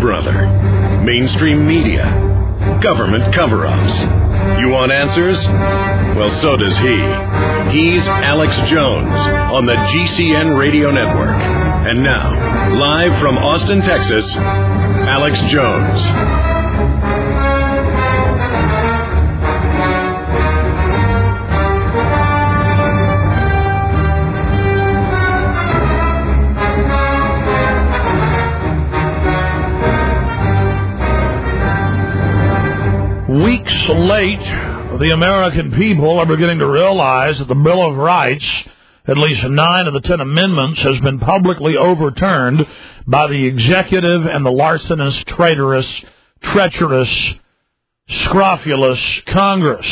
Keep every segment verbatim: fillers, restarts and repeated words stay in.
brother? Mainstream media? Government cover-ups? You want answers? Well, so does he. He's Alex Jones on the G C N Radio Network. And now, live from Austin, Texas, Alex Jones. Weeks late, the American people are beginning to realize that the Bill of Rights, at least nine of the ten amendments, has been publicly overturned by the executive and the larcenous, traitorous, treacherous, scrofulous Congress.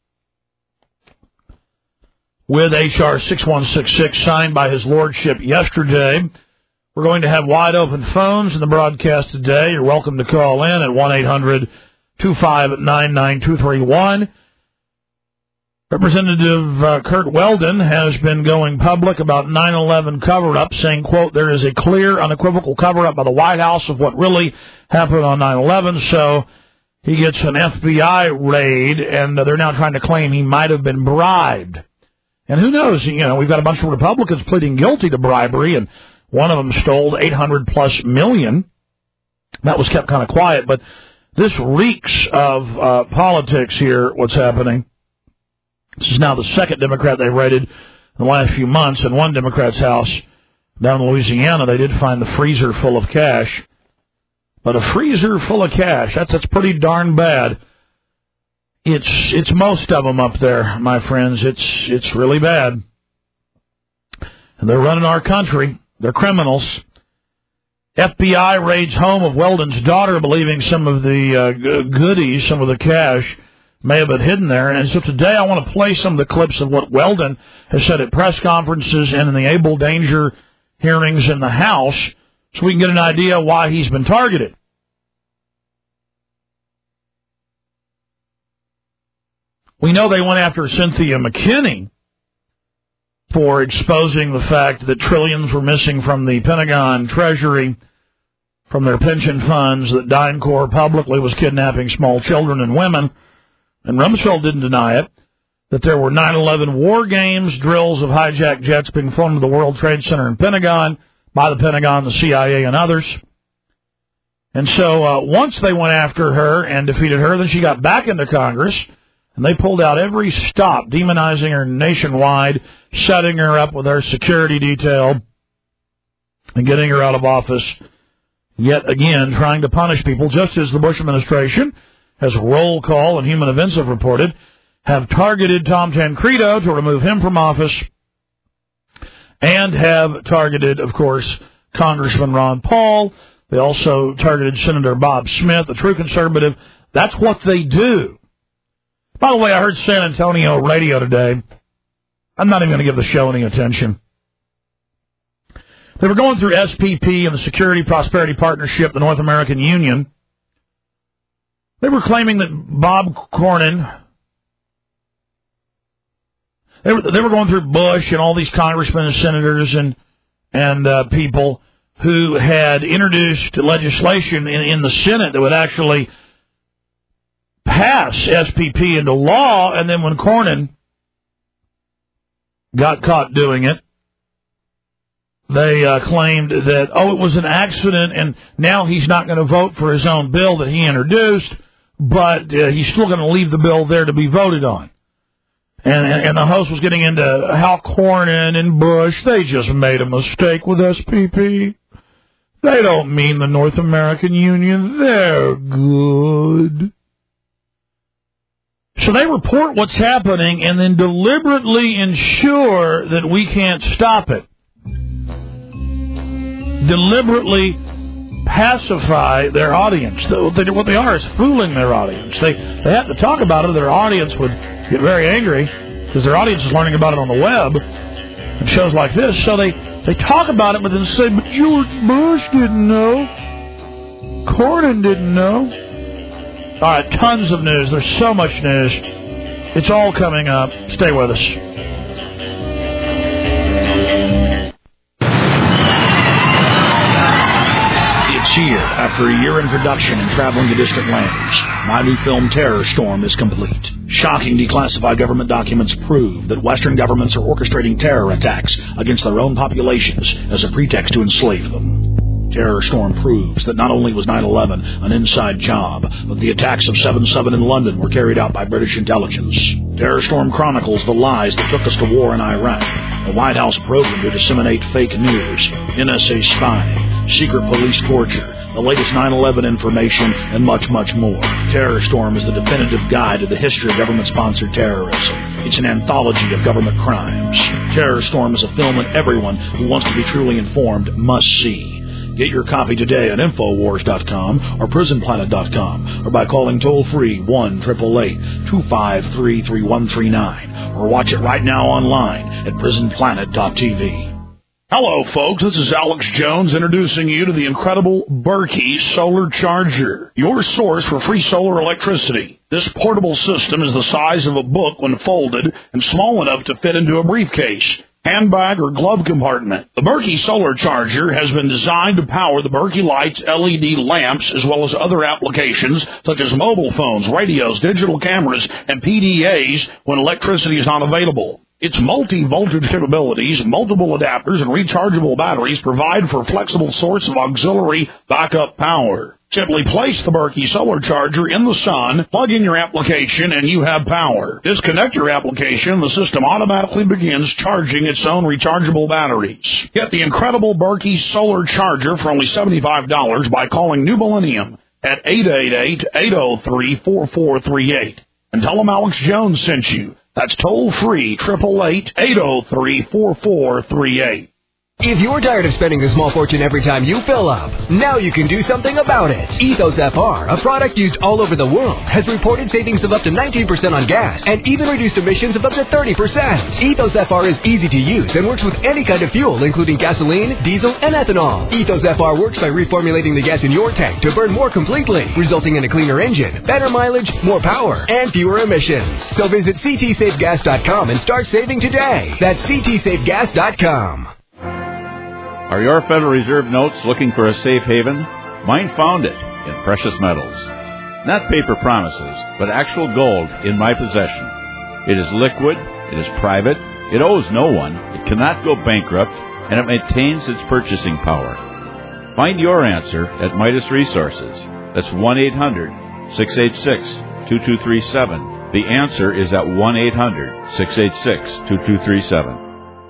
With H R sixty-one sixty-six signed by his lordship yesterday, we're going to have wide open phones in the broadcast today. You're welcome to call in at one eight hundred two five nine nine two three one. Representative uh, Curt Weldon has been going public about nine eleven cover-up, saying, quote, there is a clear, unequivocal cover-up by the White House of what really happened on nine eleven, so he gets an F B I raid, and uh, they're now trying to claim he might have been bribed. And who knows, you know, we've got a bunch of Republicans pleading guilty to bribery, and one of them stole eight hundred plus million. That was kept kind of quiet, but this reeks of uh, politics here, what's happening. This is now the second Democrat they've raided in the last few months. In one Democrat's house down in Louisiana, they did find the freezer full of cash. But a freezer full of cash, that's that's pretty darn bad. It's it's most of them up there, my friends. It's it's really bad. And they're running our country. They're criminals. F B I raids home of Weldon's daughter, believing some of the uh, goodies, some of the cash, may have been hidden there. And so today I want to play some of the clips of what Weldon has said at press conferences and in the Able Danger hearings in the House, so we can get an idea why he's been targeted. We know they went after Cynthia McKinney for exposing the fact that trillions were missing from the Pentagon Treasury, from their pension funds, that DynCorp publicly was kidnapping small children and women, and Rumsfeld didn't deny it, that there were nine eleven war games, drills of hijacked jets being flown to the World Trade Center and Pentagon, by the Pentagon, the C I A, and others. And so uh, once they went after her and defeated her, then she got back into Congress, and they pulled out every stop, demonizing her nationwide, setting her up with their security detail, and getting her out of office. Yet again, trying to punish people, just as the Bush administration, as Roll Call and Human Events have reported, have targeted Tom Tancredo to remove him from office, and have targeted, of course, Congressman Ron Paul. They also targeted Senator Bob Smith, the true conservative. That's what they do. By the way, I heard San Antonio radio today. I'm not even going to give the show any attention. They were going through S P P and the Security Prosperity Partnership, the North American Union. They were claiming that Bob Cornyn, they were, they were going through Bush and all these congressmen and senators and, and uh, people who had introduced legislation in, in the Senate that would actually pass S P P into law, and then when Cornyn got caught doing it, they uh, claimed that, oh, it was an accident, and now he's not going to vote for his own bill that he introduced, but uh, he's still going to leave the bill there to be voted on. And, and, and the host was getting into how Cornyn and Bush, they just made a mistake with S P P. They don't mean the North American Union. They're good. So they report what's happening and then deliberately ensure that we can't stop it. Deliberately pacify their audience. What they are is fooling their audience. They they have to talk about it, or their audience would get very angry because their audience is learning about it on the web and shows like this. So they, they talk about it, but then say, but George Bush didn't know. Cornyn didn't know. All right, tons of news. There's so much news. It's all coming up. Stay with us. year, after a year in production and traveling to distant lands, my new film Terror Storm is complete. Shocking declassified government documents prove that Western governments are orchestrating terror attacks against their own populations as a pretext to enslave them. Terror Storm proves that not only was nine eleven an inside job, but the attacks of seven seven in London were carried out by British intelligence. Terror Storm chronicles the lies that took us to war in Iraq, the White House program to disseminate fake news, N S A spying, secret police torture, the latest nine eleven information, and much, much more. Terror Storm is the definitive guide to the history of government-sponsored terrorism. It's an anthology of government crimes. Terror Storm is a film that everyone who wants to be truly informed must see. Get your copy today at Infowars dot com or Prison Planet dot com or by calling toll-free one eight eight eight, two five three, three one three nine or watch it right now online at Prison Planet dot T V. Hello, folks. This is Alex Jones introducing you to the incredible Berkey Solar Charger, your source for free solar electricity. This portable system is the size of a book when folded and small enough to fit into a briefcase, handbag, or glove compartment. The Berkey Solar Charger has been designed to power the Berkey Lights L E D lamps as well as other applications such as mobile phones, radios, digital cameras, and P D As when electricity is not available. Its multi-voltage capabilities, multiple adapters, and rechargeable batteries provide for a flexible source of auxiliary backup power. Simply place the Berkey Solar Charger in the sun, plug in your application, and you have power. Disconnect your application, the system automatically begins charging its own rechargeable batteries. Get the incredible Berkey Solar Charger for only seventy-five dollars by calling New Millennium at eight eight eight, eight oh three, four four three eight. And tell them Alex Jones sent you. That's toll-free, eight eight eight, eight oh three, four four three eight. If you're tired of spending a small fortune every time you fill up, now you can do something about it. Ethos F R, a product used all over the world, has reported savings of up to nineteen percent on gas and even reduced emissions of up to thirty percent. Ethos F R is easy to use and works with any kind of fuel, including gasoline, diesel, and ethanol. Ethos F R works by reformulating the gas in your tank to burn more completely, resulting in a cleaner engine, better mileage, more power, and fewer emissions. So visit C T safe gas dot com and start saving today. That's C T safe gas dot com. Are your Federal Reserve notes looking for a safe haven? Mine found it in precious metals. Not paper promises, but actual gold in my possession. It is liquid, it is private, it owes no one, it cannot go bankrupt, and it maintains its purchasing power. Find your answer at Midas Resources. That's one eight hundred, six eight six, two two three seven. The answer is at one eight hundred, six eight six, two two three seven.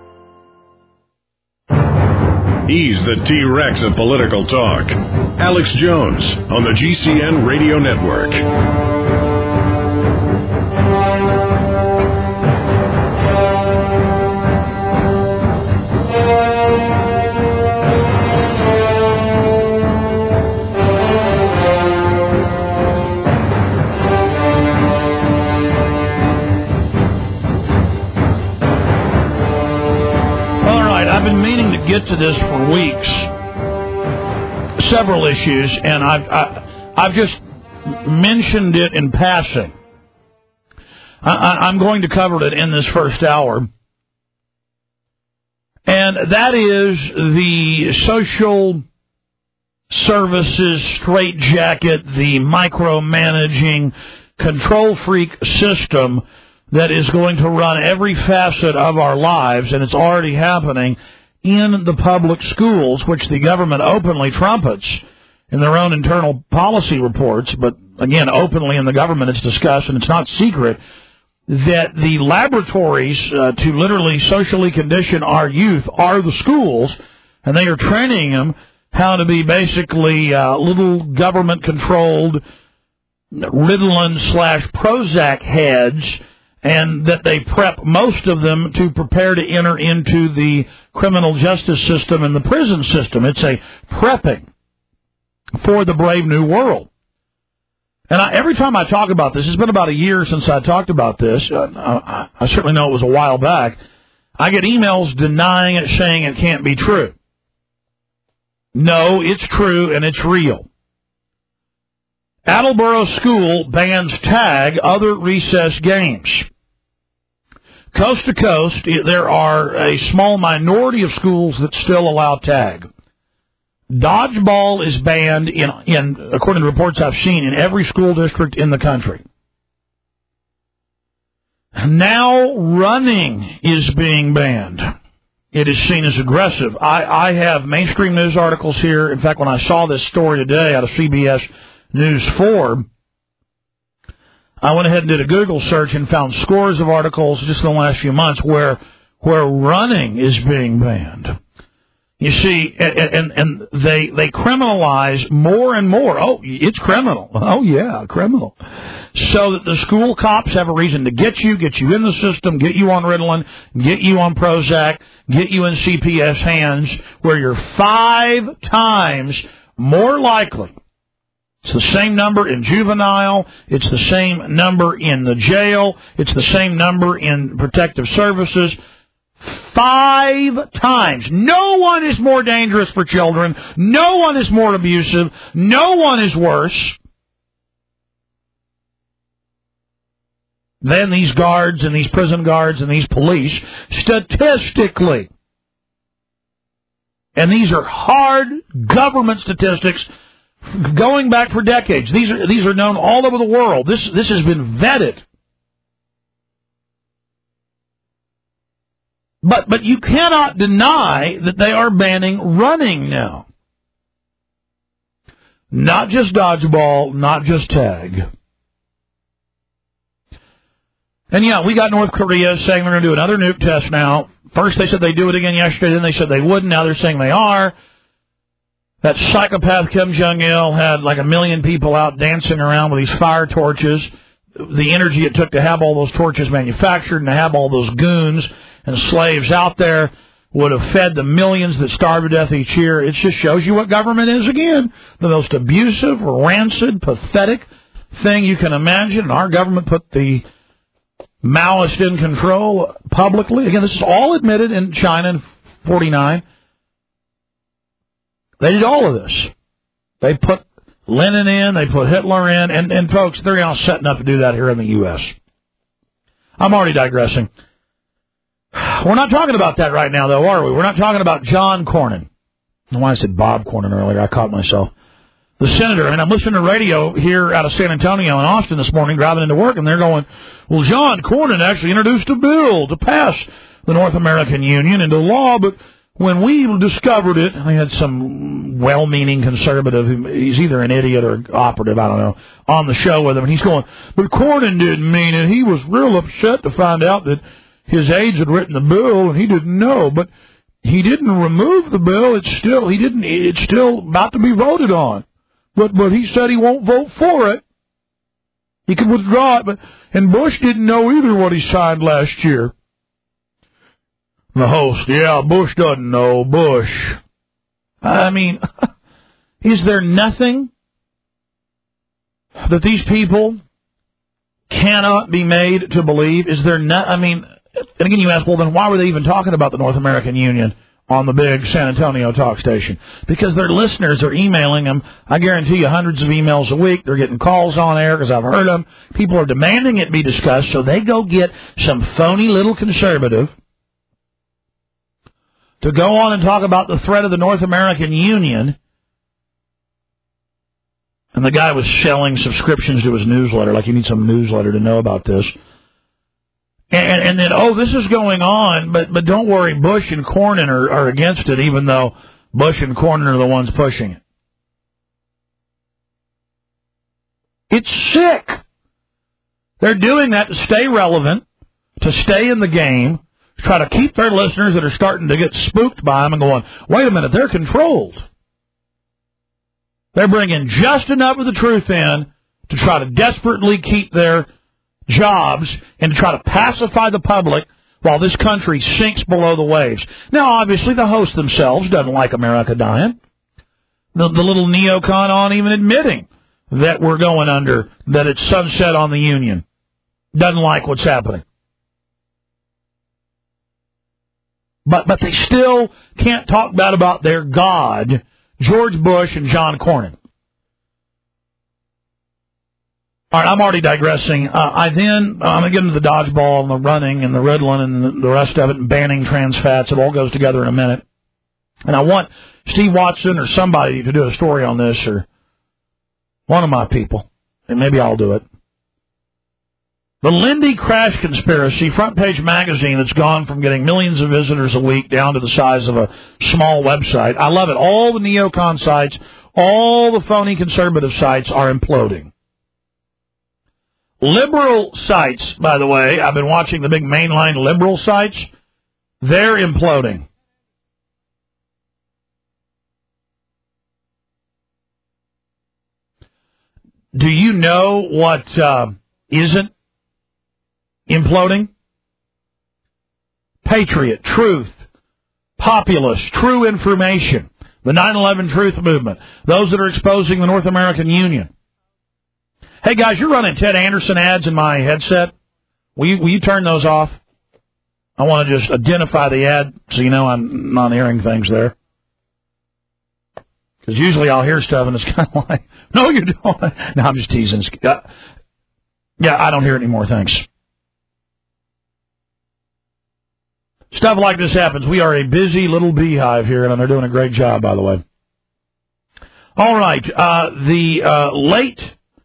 He's the T-Rex of political talk. Alex Jones on the G C N Radio Network. I've been meaning to get to this for weeks, several issues, and I've, I, I've just mentioned it in passing. I, I'm going to cover it in this first hour, and that is the social services straitjacket, the micromanaging control freak system that is going to run every facet of our lives, and it's already happening in the public schools, which the government openly trumpets in their own internal policy reports. But again, openly in the government it's discussed, and it's not secret, that the laboratories uh, to literally socially condition our youth are the schools, and they are training them how to be basically uh, little government-controlled Ritalin slash Prozac heads, and that they prep most of them to prepare to enter into the criminal justice system and the prison system. It's a prepping for the brave new world. And I, every time I talk about this, it's been about a year since I talked about this. Uh, I, I certainly know it was a while back. I get emails denying it, saying it can't be true. No, it's true, and it's real. Attleboro School bans tag other recess games. Coast to coast, there are a small minority of schools that still allow tag. Dodgeball is banned, in, in according to reports I've seen, in every school district in the country. Now running is being banned. It is seen as aggressive. I, I have mainstream news articles here. In fact, when I saw this story today out of C B S News four, I went ahead and did a Google search and found scores of articles just in the last few months where where running is being banned. You see, and, and, and they they criminalize more and more. Oh, it's criminal. Oh, yeah, criminal. So that the school cops have a reason to get you, get you in the system, get you on Ritalin, get you on Prozac, get you in C P S hands, where you're five times more likely. It's the same number in juvenile. It's the same number in the jail. It's the same number in protective services. Five times. No one is more dangerous for children. No one is more abusive. No one is worse than these guards and these prison guards and these police, statistically. And these are hard government statistics going back for decades. These are these are known all over the world. This this has been vetted. But but you cannot deny that they are banning running now. Not just dodgeball, not just tag. And yeah, we got North Korea saying they're going to do another nuke test now. First they said they'd do it again yesterday, then they said they wouldn't. Now they're saying they are. That psychopath Kim Jong-il had like a million people out dancing around with these fire torches. The energy it took to have all those torches manufactured and to have all those goons and slaves out there would have fed the millions that starve to death each year. It just shows you what government is again. The most abusive, rancid, pathetic thing you can imagine. And our government put the Maoist in control publicly. Again, this is all admitted in China in forty-nine. They did all of this. They put Lenin in, they put Hitler in, and, and folks, they're now setting up to do that here in the U S. I'm already digressing. We're not talking about that right now, though, are we? We're not talking about John Cornyn. I don't know why I said Bob Cornyn earlier. I caught myself. The senator, and I'm listening to radio here out of San Antonio and Austin this morning, driving into work, and they're going, well, John Cornyn actually introduced a bill to pass the North American Union into law, but when we discovered it, I had some well-meaning conservative, who, he's either an idiot or operative, I don't know, on the show with him, and he's going, but Cornyn didn't mean it. He was real upset to find out that his aides had written the bill, and he didn't know, but he didn't remove the bill. It's still, he didn't, it's still about to be voted on. But, but he said he won't vote for it. He could withdraw it, but, and Bush didn't know either what he signed last year. The host, yeah, Bush doesn't know, Bush. I mean, is there nothing that these people cannot be made to believe? Is there not, I mean, and again you ask, well, then why were they even talking about the North American Union on the big San Antonio talk station? Because their listeners are emailing them. I guarantee you hundreds of emails a week. They're getting calls on air because I've heard them. People are demanding it be discussed, so they go get some phony little conservative to go on and talk about the threat of the North American Union. And the guy was selling subscriptions to his newsletter, like you need some newsletter to know about this. And, and then, oh, this is going on, but but don't worry, Bush and Cornyn are, are against it, even though Bush and Cornyn are the ones pushing it. It's sick. They're doing that to stay relevant, to stay in the game, to try to keep their listeners that are starting to get spooked by them and going, wait a minute, they're controlled. They're bringing just enough of the truth in to try to desperately keep their jobs and to try to pacify the public while this country sinks below the waves. Now, obviously, the host themselves doesn't like America dying. The, the little neocon on even admitting that we're going under, that it's sunset on the Union. Doesn't like what's happening. But but they still can't talk bad about their God, George Bush and John Cornyn. All right, I'm already digressing. Uh, I then, uh, I'm going to get into the dodgeball and the running and the Ritalin and the, the rest of it and banning trans fats. It all goes together in a minute. And I want Steve Watson or somebody to do a story on this, or one of my people, and maybe I'll do it. The Lindy Crash Conspiracy, front page magazine that's gone from getting millions of visitors a week down to the size of a small website. I love it. All the neocon sites, all the phony conservative sites are imploding. Liberal sites, by the way, I've been watching the big mainline liberal sites, they're imploding. Do you know what uh, isn't imploding? Patriot, Truth, Populist, True Information, the nine eleven Truth Movement, those that are exposing the North American Union. Hey, guys, you're running Ted Anderson ads in my headset. Will you, will you turn those off? I want to just identify the ad so you know I'm not hearing things there. Because usually I'll hear stuff and it's kind of like, no, you don't. No, I'm just teasing. Uh, yeah, I don't hear it anymore, thanks. Stuff like this happens. We are a busy little beehive here, and they're doing a great job, by the way. All right. Uh, the uh, late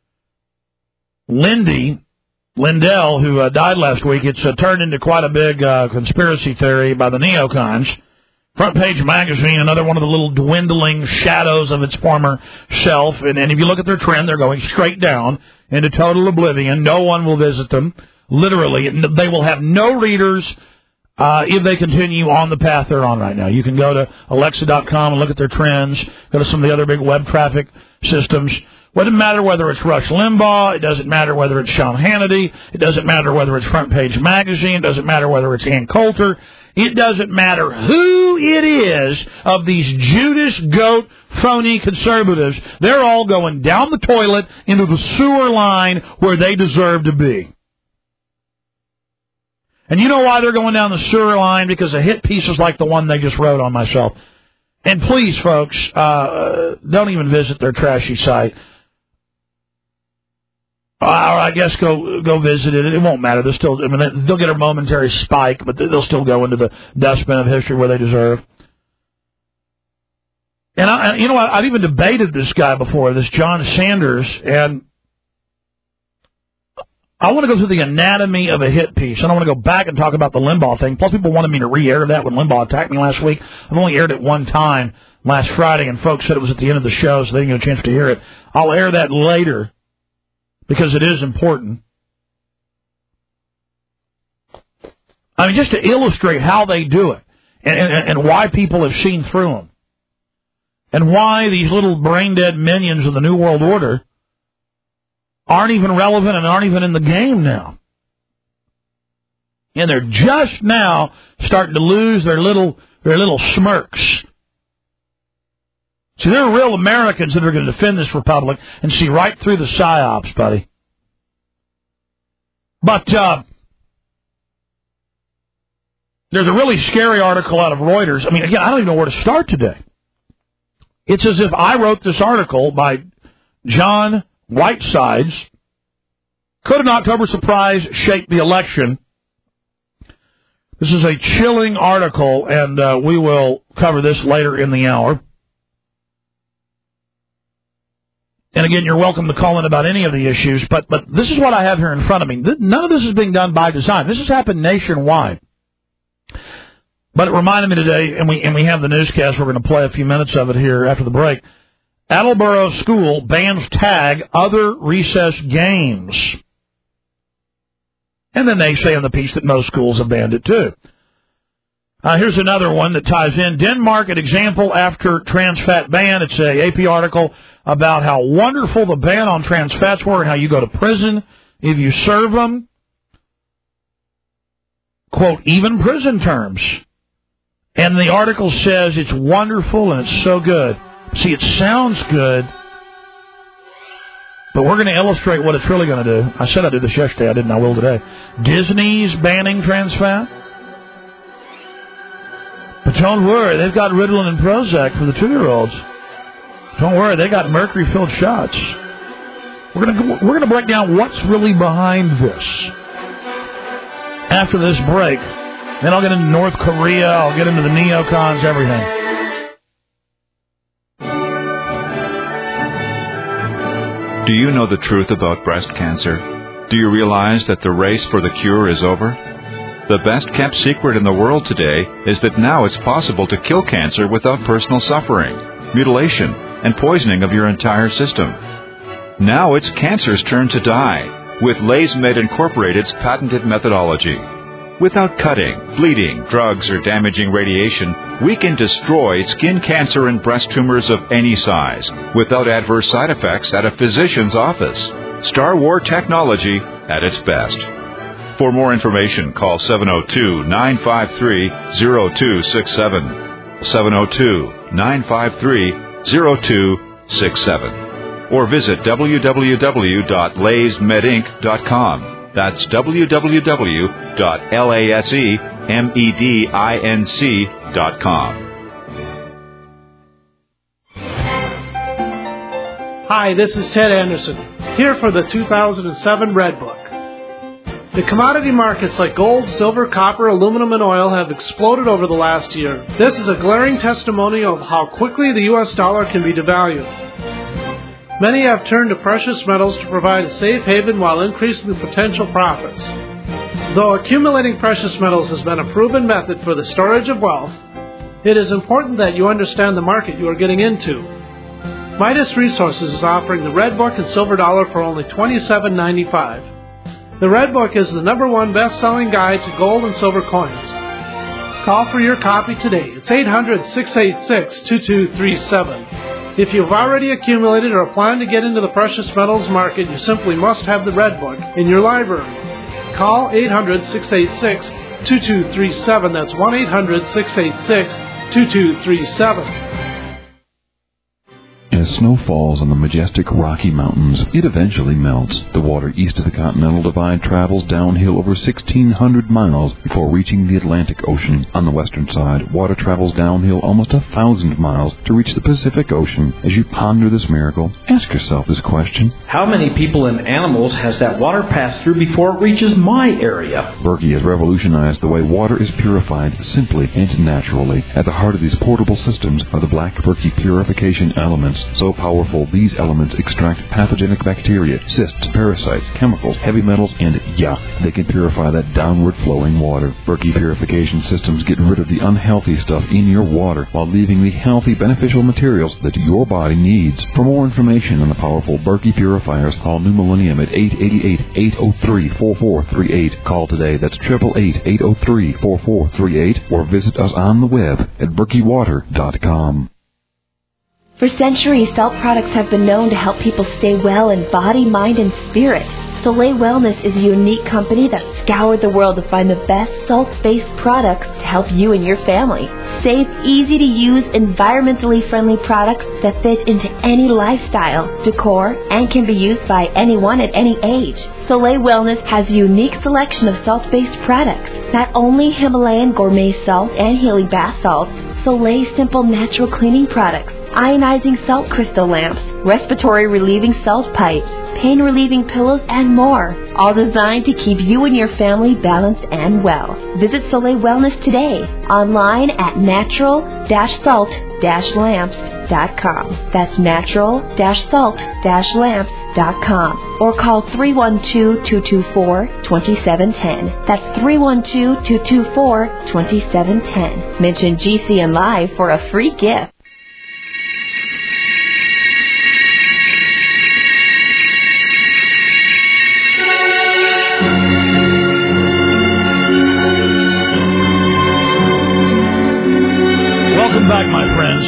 Lindy Lindell, who uh, died last week, it's uh, turned into quite a big uh, conspiracy theory by the neocons. Front Page Magazine, another one of the little dwindling shadows of its former self. And, and if you look at their trend, they're going straight down into total oblivion. No one will visit them, literally. They will have no readers uh, if they continue on the path they're on right now. You can go to Alexa dot com and look at their trends, go to some of the other big web traffic systems. It doesn't matter whether it's Rush Limbaugh. It doesn't matter whether it's Sean Hannity. It doesn't matter whether it's Front Page Magazine. It doesn't matter whether it's Ann Coulter. It doesn't matter who it is of these Judas goat phony conservatives. They're all going down the toilet into the sewer line where they deserve to be. And you know why they're going down the sewer line? Because of hit pieces like the one they just wrote on myself. And please, folks, uh, don't even visit their trashy site. Or I guess go go visit it. It won't matter. They'll still, I mean, they'll get a momentary spike, but they'll still go into the dustbin of history where they deserve. And I, you know, I've even debated this guy before, this John Sanders, and I want to go through the anatomy of a hit piece. I don't want to go back and talk about the Limbaugh thing. Plus, people wanted me to re-air that when Limbaugh attacked me last week. I've only aired it one time last Friday, and folks said it was at the end of the show, so they didn't get a chance to hear it. I'll air that later, because it is important. I mean, just to illustrate how they do it, and, and, and why people have seen through them, and why these little brain-dead minions of the New World Order aren't even relevant and aren't even in the game now. And they're just now starting to lose their little their little smirks. See, there are real Americans that are going to defend this republic and see right through the psyops, buddy. But uh, there's a really scary article out of Reuters. I mean, again, I don't even know where to start today. It's as if I wrote this article by John Whitesides. Could an October surprise shape the election? This is a chilling article, and uh, we will cover this later in the hour. And again, you're welcome to call in about any of the issues, but but this is what I have here in front of me. None of this is being done by design. This has happened nationwide. But it reminded me today, and we and we have the newscast. We're going to play a few minutes of it here after the break. Attleboro School bans tag other recess games. And then they say in the piece that most schools have banned it too. Uh, here's another one that ties in. Denmark, an example after trans fat ban. It's a A P article about how wonderful the ban on trans fats were and how you go to prison if you serve them. Quote, even prison terms. And the article says it's wonderful and it's so good. See, it sounds good, but we're going to illustrate what it's really going to do. I said I'd do this yesterday. I didn't. I will today. Disney's banning trans fat. But don't worry, they've got Ritalin and Prozac for the two-year-olds. Don't worry, they got mercury-filled shots. We're going to we're going to break down what's really behind this. After this break, then I'll get into North Korea, I'll get into the neocons, everything. Do you know the truth about breast cancer? Do you realize that the race for the cure is over? The best-kept secret in the world today is that now it's possible to kill cancer without personal suffering, mutilation, and poisoning of your entire system. Now it's cancer's turn to die with LaysMed Incorporated's patented methodology. Without cutting, bleeding, drugs, or damaging radiation, we can destroy skin cancer and breast tumors of any size without adverse side effects at a physician's office. Star War technology at its best. For more information, call seven oh two, nine five three, oh two six seven, seven oh two, nine five three, oh two six seven, or visit w w w dot lays med inc dot com. That's w w w dot lasemedinc dot com. Hi, this is Ted Anderson, here for the two thousand seven Red Book. The commodity markets like gold, silver, copper, aluminum, and oil have exploded over the last year. This is a glaring testimony of how quickly the U S dollar can be devalued. Many have turned to precious metals to provide a safe haven while increasing the potential profits. Though accumulating precious metals has been a proven method for the storage of wealth, it is important that you understand the market you are getting into. Midas Resources is offering the Red Book and Silver Dollar for only twenty-seven ninety-five. The Red Book is the number one best-selling guide to gold and silver coins. Call for your copy today. It's eight hundred, six eight six, two two three seven. If you've already accumulated or plan to get into the precious metals market, you simply must have the Red Book in your library. Call eight hundred, six eight six, two two three seven. That's one eight hundred, six eight six, two two three seven. As snow falls on the majestic Rocky Mountains, it eventually melts. The water east of the Continental Divide travels downhill over sixteen hundred miles before reaching the Atlantic Ocean. On the western side, water travels downhill almost a thousand miles to reach the Pacific Ocean. As you ponder this miracle, ask yourself this question. How many people and animals has that water passed through before it reaches my area? Berkey has revolutionized the way water is purified simply and naturally. At the heart of these portable systems are the Black Berkey purification elements. So powerful, these elements extract pathogenic bacteria, cysts, parasites, chemicals, heavy metals, and, yeah, they can purify that downward-flowing water. Berkey purification systems get rid of the unhealthy stuff in your water while leaving the healthy, beneficial materials that your body needs. For more information on the powerful Berkey purifiers, call New Millennium at eight eight eight, eight oh three, four four three eight. Call today. That's eight eight eight, eight oh three, four four three eight, or visit us on the web at berkey water dot com. For centuries, salt products have been known to help people stay well in body, mind, and spirit. Soleil Wellness is a unique company that scoured the world to find the best salt-based products to help you and your family. Safe, easy-to-use, environmentally friendly products that fit into any lifestyle, decor, and can be used by anyone at any age. Soleil Wellness has a unique selection of salt-based products. Not only Himalayan gourmet salt and healing bath salts, Soleil Simple Natural Cleaning Products, ionizing salt crystal lamps, respiratory relieving salt pipes, pain relieving pillows, and more, all designed to keep you and your family balanced and well. Visit Soleil Wellness today, online at natural dash salt dash lamps dot com. That's natural dash salt dash lamps dot com. Or call three one two, two two four, two seven one zero. That's three one two, two two four, two seven one zero. Mention G C N Live for a free gift. Welcome back, my friends.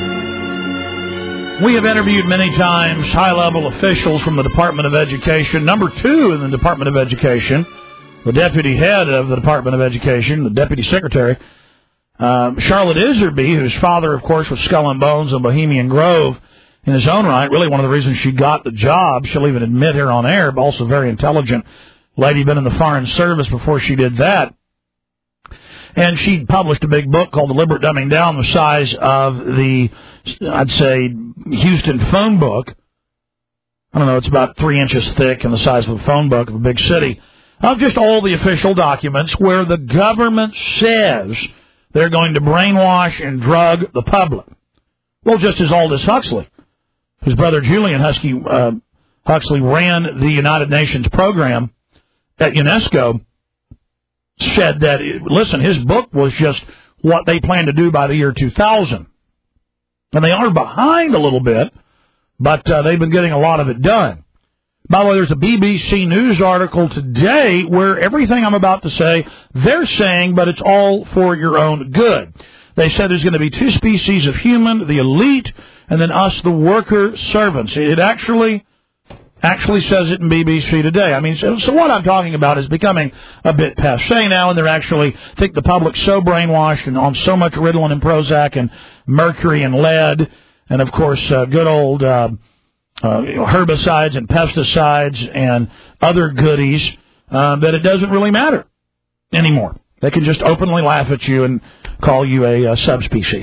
We have interviewed many times high-level officials from the Department of Education. Number two in the Department of Education, the deputy head of the Department of Education, the deputy secretary, uh, Charlotte Iserby, whose father, of course, was Skull and Bones and Bohemian Grove in his own right. Really one of the reasons she got the job. She'll even admit here on air, but also very intelligent lady, been in the Foreign Service before she did that. And she published a big book called Deliberate Dumbing Down, the size of the, I'd say, Houston phone book. I don't know, it's about three inches thick and the size of a phone book of a big city, of just all the official documents where the government says they're going to brainwash and drug the public. Well, just as Aldous Huxley, whose brother Julian Husky uh, Huxley ran the United Nations program at UNESCO, said that, listen, his book was just what they plan to do by the year two thousand. And they are behind a little bit, but uh, they've been getting a lot of it done. By the way, there's a B B C News article today where everything I'm about to say, they're saying, but it's all for your own good. They said there's going to be two species of human, the elite, and then us, the worker servants. It actually actually says it in B B C today. I mean, so, so what I'm talking about is becoming a bit passé now, and they're actually, I think the public's so brainwashed and on so much Ritalin and Prozac and mercury and lead, and of course, uh, good old uh, uh, herbicides and pesticides and other goodies, uh, that it doesn't really matter anymore. They can just openly laugh at you and call you a, a subspecies.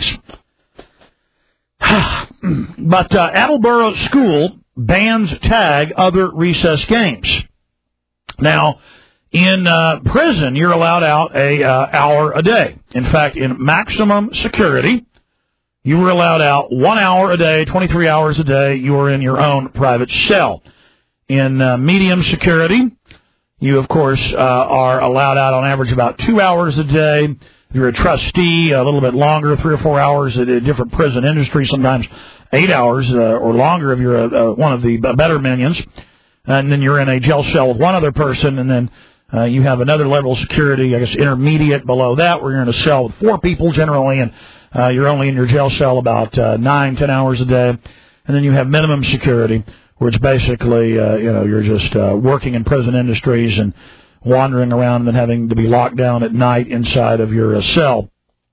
But uh, Attleboro School bans tag other recess games. Now, in uh, prison, you're allowed out a uh, hour a day. In fact, in maximum security, you were allowed out one hour a day, twenty-three hours a day. You were in your own private cell. In uh, medium security, you, of course, uh, are allowed out on average about two hours a day. If you're a trustee, a little bit longer, three or four hours at a different prison industry, sometimes eight hours uh, or longer if you're a, a, one of the better minions. And then you're in a jail cell with one other person, and then uh, you have another level of security, I guess intermediate below that, where you're in a cell with four people generally, and uh, you're only in your jail cell about uh, nine, ten hours a day. And then you have minimum security, where it's basically, uh, you know, you're just uh, working in prison industries and wandering around and then having to be locked down at night inside of your uh, cell.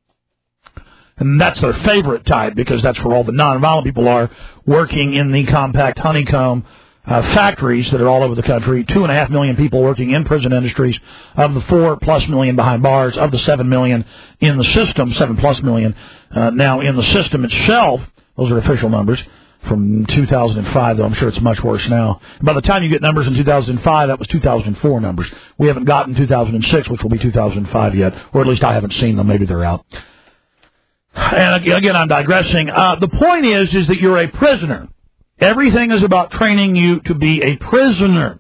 And that's their favorite type, because that's where all the nonviolent people are, working in the compact honeycomb uh, factories that are all over the country. Two and a half million people working in prison industries, of the four plus million behind bars, of the seven million in the system, seven plus million uh, now in the system itself. Those are official numbers from two thousand five, though I'm sure it's much worse now. By the time you get numbers in two thousand five, that was two thousand four numbers. We haven't gotten two thousand six, which will be two thousand five yet, or at least I haven't seen them. Maybe they're out. And again, I'm digressing. Uh, the point is, is that you're a prisoner. Everything is about training you to be a prisoner.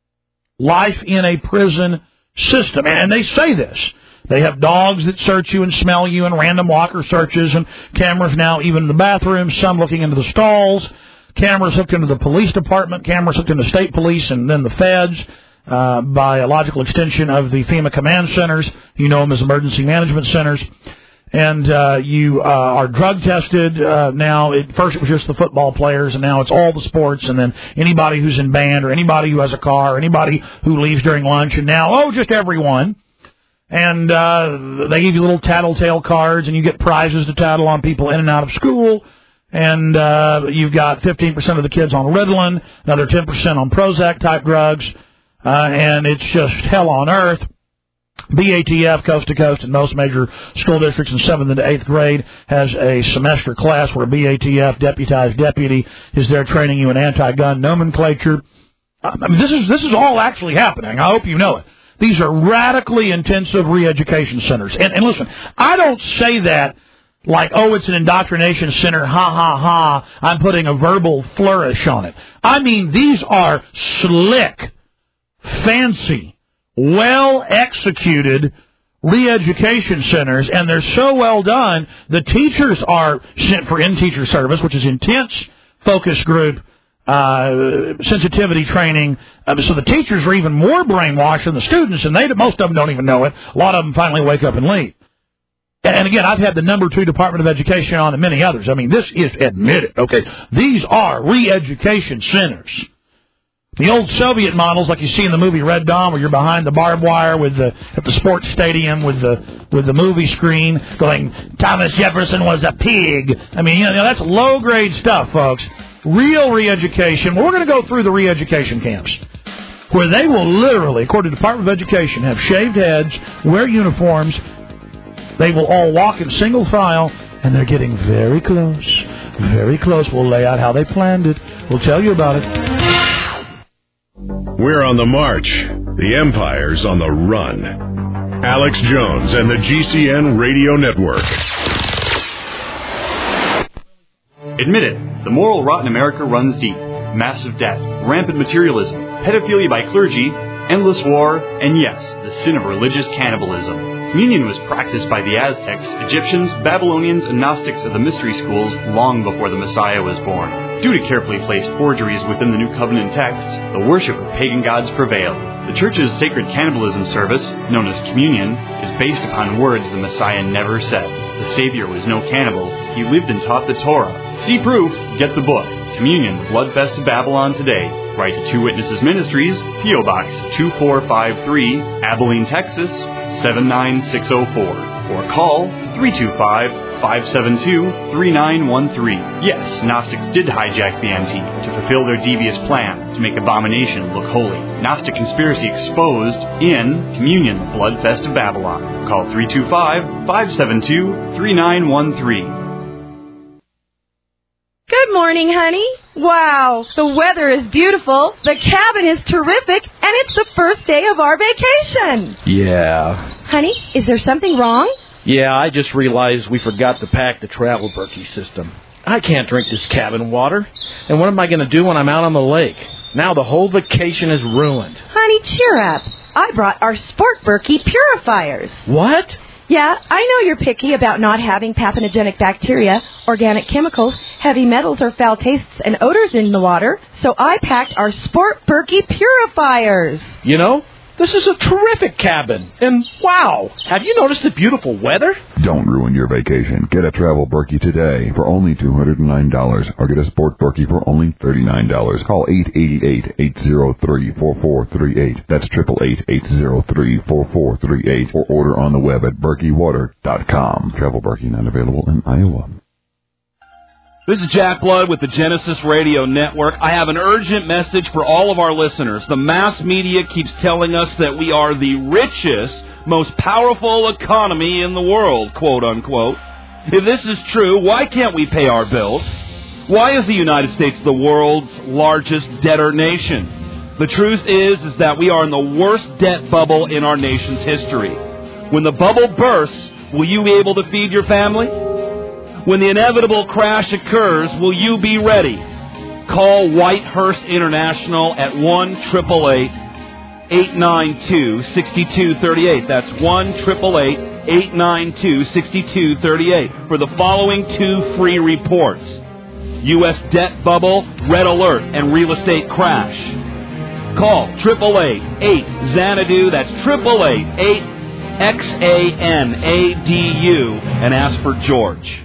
Life in a prison system. And they say this. They have dogs that search you and smell you, and random walker searches, and cameras now even in the bathrooms, some looking into the stalls, cameras hooked into the police department, cameras hooked into state police, and then the feds, uh, by a logical extension of the FEMA command centers. You know them as emergency management centers. And uh, you uh, are drug tested uh, now. At first it was just the football players, and now it's all the sports, and then anybody who's in band, or anybody who has a car, or anybody who leaves during lunch, and now, oh, just everyone. And uh, they give you little tattletale cards, and you get prizes to tattle on people in and out of school. And uh, you've got fifteen percent of the kids on Ritalin, another ten percent on Prozac-type drugs, uh, and it's just hell on earth. B A T F, coast to coast, in most major school districts in seventh and eighth grade, has a semester class where B A T F, deputized deputy, is there training you in anti-gun nomenclature. I mean, this is this is all actually happening. I hope you know it. These are radically intensive re-education centers. And, and listen, I don't say that like, oh, it's an indoctrination center, ha, ha, ha, I'm putting a verbal flourish on it. I mean, these are slick, fancy, well-executed re-education centers, and they're so well done, the teachers are sent for in-teacher service, which is intense focus group uh sensitivity training. Uh, so the teachers are even more brainwashed than the students, and they most of them don't even know it. A lot of them finally wake up and leave. And again, I've had the number two Department of Education on and many others. I mean, this is admitted, okay? These are re-education centers. The old Soviet models, like you see in the movie Red Dawn, where you're behind the barbed wire with the at the sports stadium with the with the movie screen going, Thomas Jefferson was a pig. I mean, you know, that's low-grade stuff, folks. Real re-education. Well, we're going to go through the re-education camps, where they will literally, according to the Department of Education, have shaved heads, wear uniforms. They will all walk in single file, and they're getting very close. Very close. We'll lay out how they planned it. We'll tell you about it. We're on the march. The Empire's on the run. Alex Jones and the G C N Radio Network. Admit it, the moral rot in America runs deep. Massive debt, rampant materialism, pedophilia by clergy, endless war, and yes, the sin of religious cannibalism. Communion was practiced by the Aztecs, Egyptians, Babylonians, and Gnostics of the mystery schools long before the Messiah was born. Due to carefully placed forgeries within the New Covenant texts, the worship of pagan gods prevailed. The Church's sacred cannibalism service, known as communion, is based upon words the Messiah never said. The Savior was no cannibal. He lived and taught the Torah. See proof, get the book. Communion, the Bloodfest of Babylon Today. Write to Two Witnesses Ministries, P O Box two four five three, Abilene, Texas, seven nine six zero four. Or call three two five, five seven two, three nine one three. Yes, Gnostics did hijack the M T to fulfill their devious plan to make abomination look holy. Gnostic conspiracy exposed in Communion, the Bloodfest of Babylon. Call three two five, five seven two, three nine one three. Good morning, honey. Wow, the weather is beautiful, the cabin is terrific, and it's the first day of our vacation. Yeah. Honey, is there something wrong? Yeah, I just realized we forgot to pack the travel Berkey system. I can't drink this cabin water. And what am I going to do when I'm out on the lake? Now the whole vacation is ruined. Honey, cheer up. I brought our Sport Berkey purifiers. What? Yeah, I know you're picky about not having pathogenic bacteria, organic chemicals, heavy metals, or foul tastes and odors in the water, so I packed our Sport Berkey purifiers. You know, this is a terrific cabin. And wow, have you noticed the beautiful weather? Don't ruin your vacation. Get a Travel Berkey today for only two hundred nine dollars or get a Sport Berkey for only thirty-nine dollars. Call eight eight eight, eight zero three, four four three eight. That's eight eight eight, eight zero three, four four three eight or order on the web at berkey water dot com. Travel Berkey not available in Iowa. This is Jack Blood with the Genesis Radio Network. I have an urgent message for all of our listeners. The mass media keeps telling us that we are the richest, most powerful economy in the world, quote unquote. If this is true, why can't we pay our bills? Why is the United States the world's largest debtor nation? The truth is, is that we are in the worst debt bubble in our nation's history. When the bubble bursts, will you be able to feed your family? When the inevitable crash occurs, will you be ready? Call Whitehurst International at one eight eight eight, eight nine two, six two three eight. That's one eight eight eight, eight nine two, six two three eight for the following two free reports. U S debt bubble, red alert, and real estate crash. Call eight eight eight, eight, Xanadu. That's eight eight eight, eight, X A N A D U and ask for George.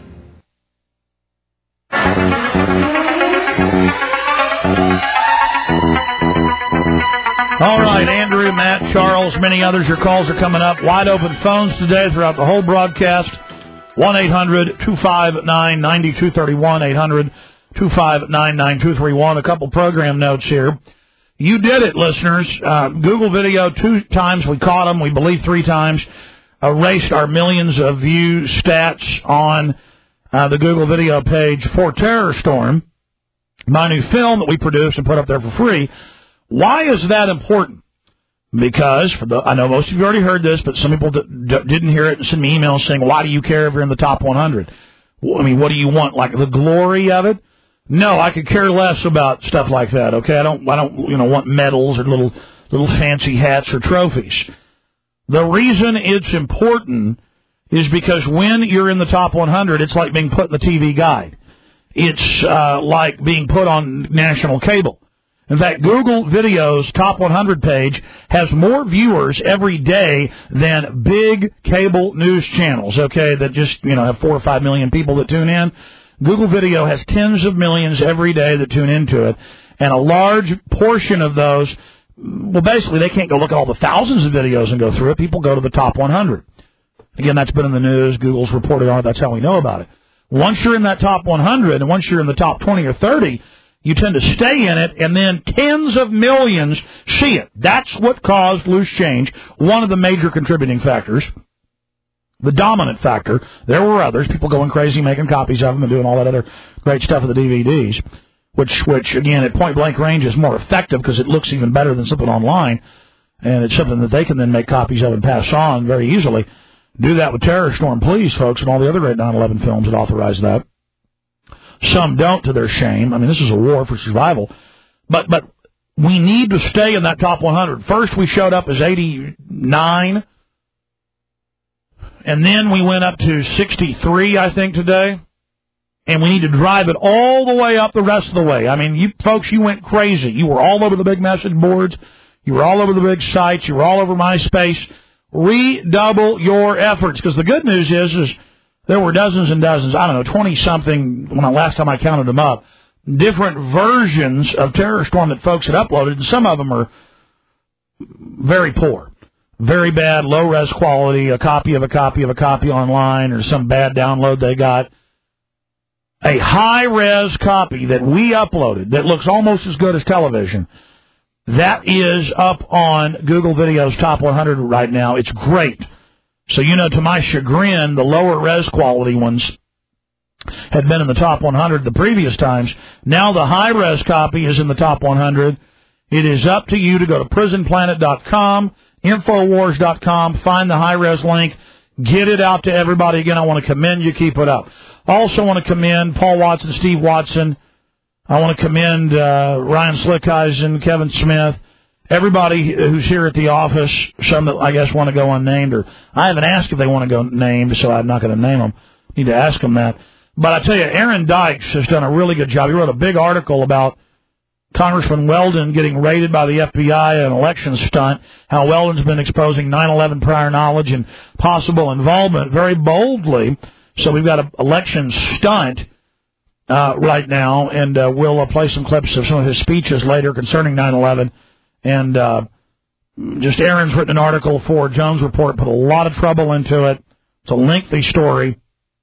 All right, Andrew, Matt, Charles, many others, your calls are coming up. Wide open phones today throughout the whole broadcast. one eight hundred, two five nine, nine two three one, eight hundred, two five nine, nine two three one. A couple program notes here. You did it, listeners. Uh, Google video, two times we caught them. We believe three times. Erased our millions of view stats on uh, the Google video page for Terror Storm, my new film that we produced and put up there for free. Why is that important? Because, for the, I know most of you already heard this, but some people d- d- didn't hear it and sent me emails saying, why do you care if you're in the top one hundred? I mean, what do you want, like the glory of it? No, I could care less about stuff like that, okay? I don't, I don't, you know, want medals or little, little fancy hats or trophies. The reason it's important is because when you're in the top one hundred, it's like being put in the T V guide. It's uh, like being put on national cable. In fact, Google Video's top one hundred page has more viewers every day than big cable news channels, okay, that just, you know, have four or five million people that tune in. Google Video has tens of millions every day that tune into it, and a large portion of those, well, basically they can't go look at all the thousands of videos and go through it. People go to the top one hundred. Again, that's been in the news. Google's reported on it. That's how we know about it. Once you're in that top one hundred, and once you're in the top twenty or thirty, you tend to stay in it, and then tens of millions see it. That's what caused Loose Change, one of the major contributing factors. The dominant factor. There were others, people going crazy, making copies of them and doing all that other great stuff with the D V Ds, which, which again, at point-blank range is more effective because it looks even better than something online, and it's something that they can then make copies of and pass on very easily. Do that with Terror Storm, please, folks, and all the other great nine eleven films that authorize that. Some don't, to their shame. I mean, this is a war for survival. But but we need to stay in that top one hundred. First, we showed up as eighty-nine, and then we went up to sixty-three, I think, today. And we need to drive it all the way up the rest of the way. I mean, you folks, you went crazy. You were all over the big message boards. You were all over the big sites. You were all over MySpace. Redouble your efforts, because the good news is, is there were dozens and dozens, I don't know, twenty-something, when I, last time I counted them up, different versions of Terror Storm that folks had uploaded, and some of them are very poor. Very bad, low-res quality, a copy of a copy of a copy online, or some bad download they got. A high-res copy that we uploaded that looks almost as good as television, that is up on Google Video's Top one hundred right now. It's great. So, you know, to my chagrin, the lower-res quality ones had been in the Top one hundred the previous times. Now the high-res copy is in the Top one hundred. It is up to you to go to prison planet dot com, infowars dot com, find the high-res link, get it out to everybody. Again, I want to commend you. Keep it up. Also want to commend Paul Watson, Steve Watson. I want to commend uh, Ryan Slickeisen, Kevin Smith, everybody who's here at the office, some that I guess want to go unnamed, or I haven't asked if they want to go named, so I'm not going to name them. Need to ask them that. But I tell you, Aaron Dykes has done a really good job. He wrote a big article about Congressman Weldon getting raided by the F B I, an election stunt, how Weldon's been exposing nine eleven prior knowledge and possible involvement very boldly. So we've got an election stunt uh, right now, and uh, we'll uh, play some clips of some of his speeches later concerning nine eleven. And uh, just Aaron's written an article for Jones Report, put a lot of trouble into it. It's a lengthy story.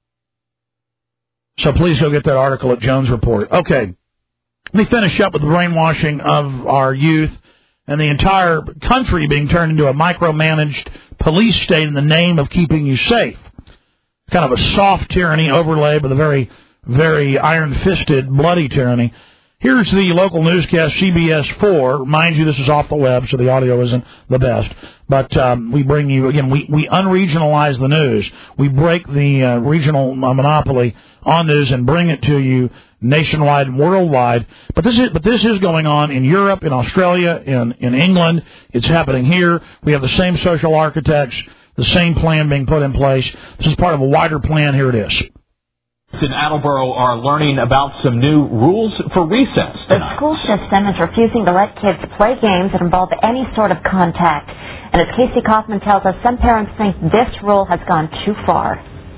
So please go get that article at Jones Report. Okay. Let me finish up with the brainwashing of our youth and the entire country being turned into a micromanaged police state in the name of keeping you safe. Kind of a soft tyranny overlaid with a very, very iron-fisted, bloody tyranny. Here's the local newscast, C B S four. Mind you, this is off the web, so the audio isn't the best. But um, we bring you, again, we, we unregionalize the news. We break the uh, regional monopoly on news and bring it to you nationwide and worldwide. But this is but this is going on in Europe, in Australia, in, in England. It's happening here. We have the same social architects, the same plan being put in place. This is part of a wider plan. Here it is. In Attleboro are learning about some new rules for recess. The school system is refusing to let kids play games that involve any sort of contact. And as Casey Kaufman tells us, some parents think this rule has gone too far.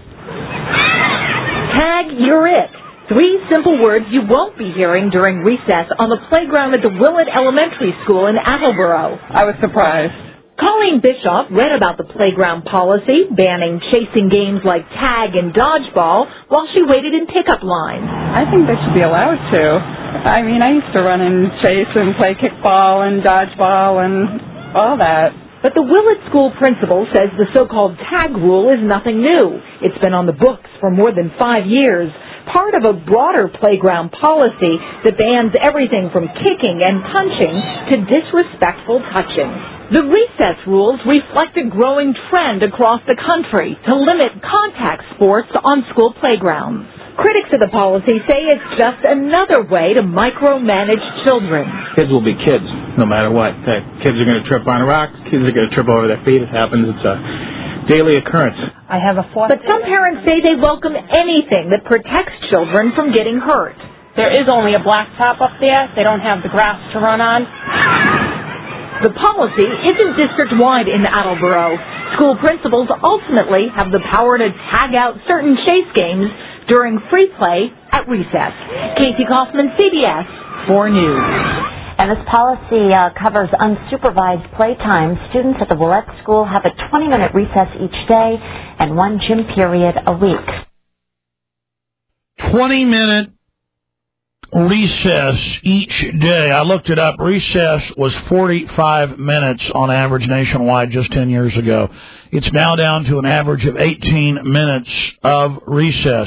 Tag, you're it. Three simple words you won't be hearing during recess on the playground at the Willett Elementary School in Attleboro. I was surprised. Colleen Bischoff read about the playground policy, banning chasing games like tag and dodgeball, while she waited in pickup lines. I think they should be allowed to. I mean, I used to run and chase and play kickball and dodgeball and all that. But the Willett School principal says the so-called tag rule is nothing new. It's been on the books for more than five years. Part of a broader playground policy that bans everything from kicking and punching to disrespectful touching. The recess rules reflect a growing trend across the country to limit contact sports on school playgrounds. Critics of the policy say it's just another way to micromanage children. Kids will be kids, no matter what. Uh, kids are going to trip on a rock. Kids are going to trip over their feet. It happens. It's a daily occurrence. I have a fourth. But some parents say they welcome anything that protects children from getting hurt. There is only a blacktop up there. They don't have the grass to run on. The policy isn't district-wide in Attleboro. School principals ultimately have the power to tag out certain chase games during free play at recess. Casey Kaufman, C B S four News. And this policy uh, covers unsupervised playtime. Students at the Willett School have a twenty-minute recess each day and one gym period a week. twenty-minute recess each day. I looked it up. Recess was forty-five minutes on average nationwide just ten years ago. It's now down to an average of eighteen minutes of recess.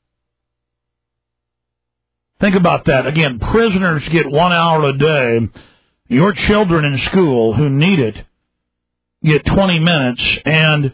Think about that. Again, prisoners get one hour a day. Your children in school who need it get twenty minutes. And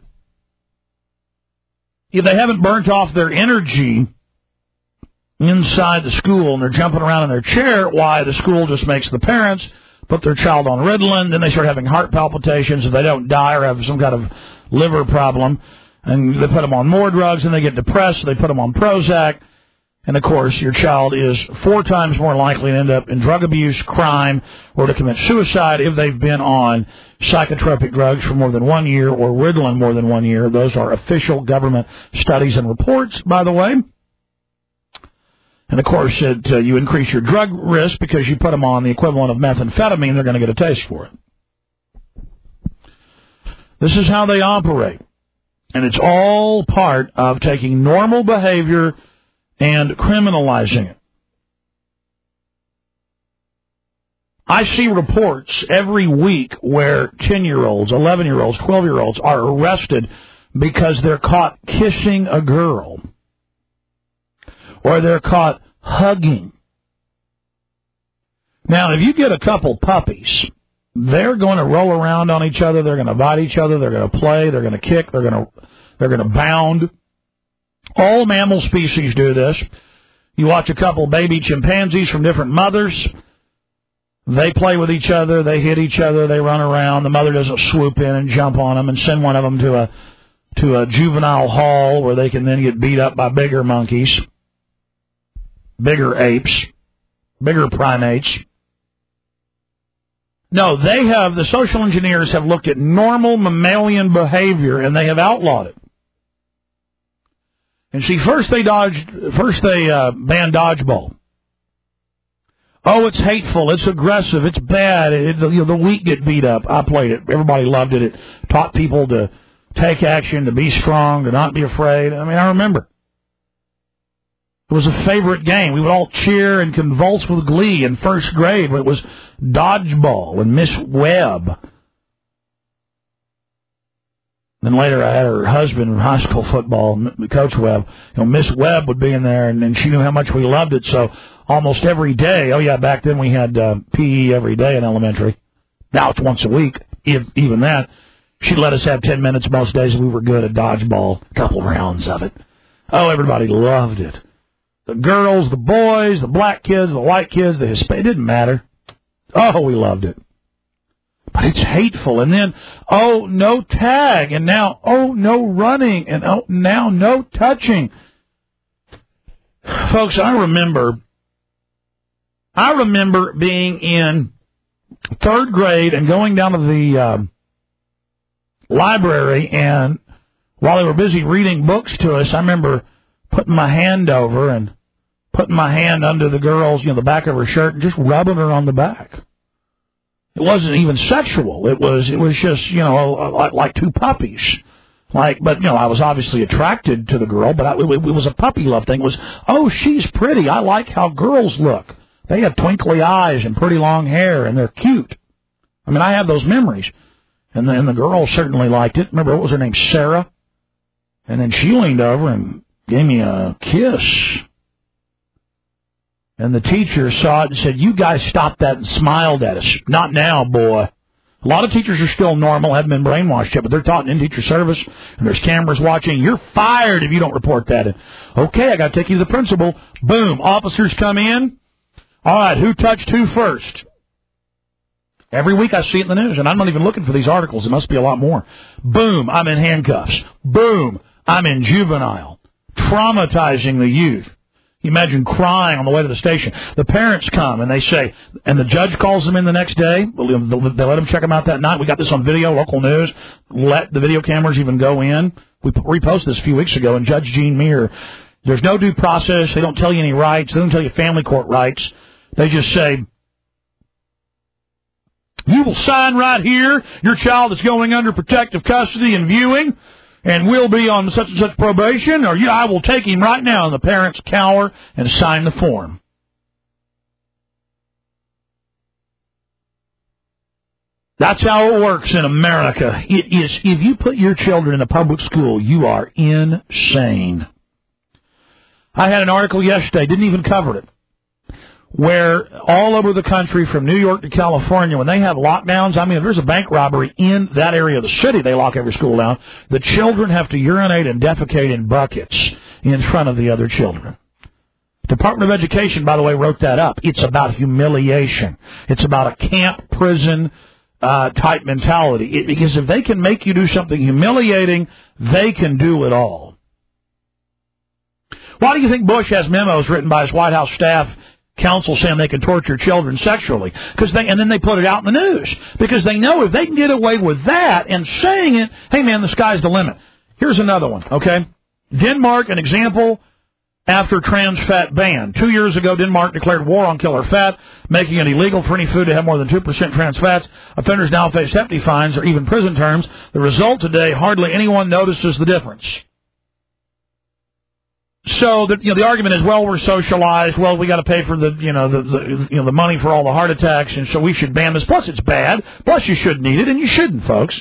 if they haven't burnt off their energy inside the school and they're jumping around in their chair, why, the school just makes the parents put their child on Ritalin, then they start having heart palpitations if they don't die or have some kind of liver problem, and they put them on more drugs, and they get depressed, so they put them on Prozac, and of course your child is four times more likely to end up in drug abuse, crime, or to commit suicide if they've been on psychotropic drugs for more than one year or Ritalin more than one year. Those are official government studies and reports, by the way. And, of course, it, uh, you increase your drug risk because you put them on the equivalent of methamphetamine. They're going to get a taste for it. This is how they operate. And it's all part of taking normal behavior and criminalizing it. I see reports every week where ten-year-olds, eleven-year-olds, twelve-year-olds are arrested because they're caught kissing a girl. Or they're caught hugging. Now, if you get a couple puppies, they're going to roll around on each other. They're going to bite each other. They're going to play. They're going to kick. They're going to they're going to bound. All mammal species do this. You watch a couple baby chimpanzees from different mothers. They play with each other. They hit each other. They run around. The mother doesn't swoop in and jump on them and send one of them to a to a juvenile hall where they can then get beat up by bigger monkeys. Bigger apes, bigger primates. No, they have, the social engineers have looked at normal mammalian behavior and they have outlawed it. And see, first they dodged, first they uh, banned dodgeball. Oh, it's hateful, it's aggressive, it's bad, it, you know, the weak get beat up. I played it. Everybody loved it. It taught people to take action, to be strong, to not be afraid. I mean, I remember. It was a favorite game. We would all cheer and convulse with glee in first grade when it was dodgeball and Miss Webb. Then later I had her husband in high school football, Coach Webb. You know, Miss Webb would be in there, and, and she knew how much we loved it. So almost every day, oh yeah, back then we had uh, P E every day in elementary. Now it's once a week, if, even that. She'd let us have ten minutes most days, and we were good at dodgeball, a couple rounds of it. Oh, everybody loved it. The girls, the boys, the black kids, the white kids, the Hispanic, it didn't matter. Oh, we loved it. But it's hateful. And then, oh, no tag. And now, oh, no running. And oh, now no touching. Folks, I remember, I remember being in third grade and going down to the uh, library, and while they were busy reading books to us, I remember putting my hand over and putting my hand under the girl's, you know, the back of her shirt and just rubbing her on the back. It wasn't even sexual. It was, it was just, you know, like, like two puppies. Like, but, you know, I was obviously attracted to the girl, but I, it, it was a puppy love thing. It was, oh, she's pretty. I like how girls look. They have twinkly eyes and pretty long hair, and they're cute. I mean, I have those memories. And then the girl certainly liked it. Remember, what was her name? Sarah? And then she leaned over and gave me a kiss. And the teacher saw it and said, you guys stop that, and smiled at us. Not now, boy. A lot of teachers are still normal, haven't been brainwashed yet, but they're taught in teacher service, and there's cameras watching. You're fired if you don't report that. And, okay, I got to take you to the principal. Boom. Officers come in. All right, who touched who first? Every week I see it in the news, and I'm not even looking for these articles. There must be a lot more. Boom, I'm in handcuffs. Boom, I'm in juvenile. Traumatizing the youth. You imagine crying on the way to the station. The parents come, and they say, and the judge calls them in the next day. They let them check them out that night. We got this on video, local news. Let the video cameras even go in. We reposted this a few weeks ago, and Judge Gene Muir, there's no due process. They don't tell you any rights. They don't tell you family court rights. They just say, you will sign right here. Your child is going under protective custody and viewing, and will be on such and such probation, or you, I will take him right now. And the parents cower and sign the form. That's how it works in America. It is, if you put your children in a public school, you are insane. I had an article yesterday, didn't even cover it, where all over the country, from New York to California, when they have lockdowns, I mean, if there's a bank robbery in that area of the city, they lock every school down. The children have to urinate and defecate in buckets in front of the other children. Department of Education, by the way, wrote that up. It's about humiliation. It's about a camp, prison uh, type mentality. It, because if they can make you do something humiliating, they can do it all. Why do you think Bush has memos written by his White House staff counsel saying they can torture children sexually? Because they, and then they put it out in the news. Because they know if they can get away with that and saying it, hey man, the sky's the limit. Here's another one, okay? Denmark, an example after trans fat ban. Two years ago, Denmark declared war on killer fat, making it illegal for any food to have more than two percent trans fats. Offenders now face hefty fines or even prison terms. The result today, hardly anyone notices the difference. So that, you know, the argument is, well, we're socialized. Well, we got to pay for the, you know, the, the, you know, the money for all the heart attacks, and so we should ban this. Plus, it's bad. Plus, you shouldn't eat it, and you shouldn't, folks.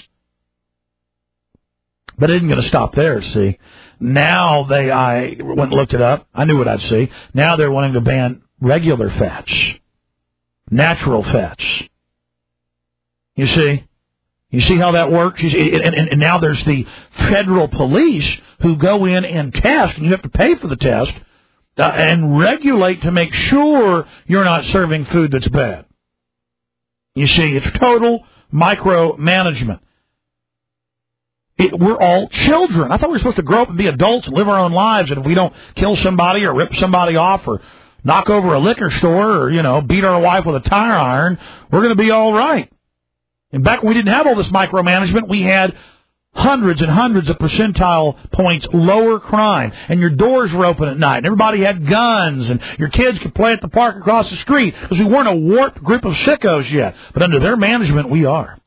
But it isn't going to stop there. See, now they, I went and looked it up. I knew what I'd see. Now they're wanting to ban regular fats, natural fats. You see. You see how that works? You see, and, and, and now there's the federal police who go in and test, and you have to pay for the test, uh, and regulate to make sure you're not serving food that's bad. You see, it's total micromanagement. It, we're all children. I thought we were supposed to grow up and be adults and live our own lives, and if we don't kill somebody or rip somebody off or knock over a liquor store or, you know, beat our wife with a tire iron, we're going to be all right. And back when we didn't have all this micromanagement, we had hundreds and hundreds of percentile points lower crime, and your doors were open at night, and everybody had guns, and your kids could play at the park across the street, because we weren't a warped group of sickos yet. But under their management, we are.